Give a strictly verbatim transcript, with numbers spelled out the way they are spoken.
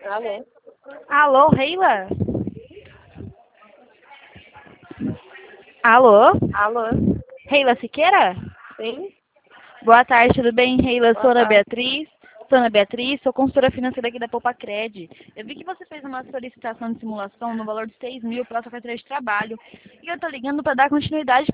Alô? Alô, Reila? Alô? Alô? Reila Siqueira? Sim? Boa tarde, tudo bem, Reila? Boa Sou Ana tarde. Beatriz. Sou Ana Beatriz, sou consultora financeira aqui da Poupa-Cred. Eu vi que você fez uma solicitação de simulação no valor de seis mil para a sua carteira de trabalho. E eu tô ligando para dar continuidade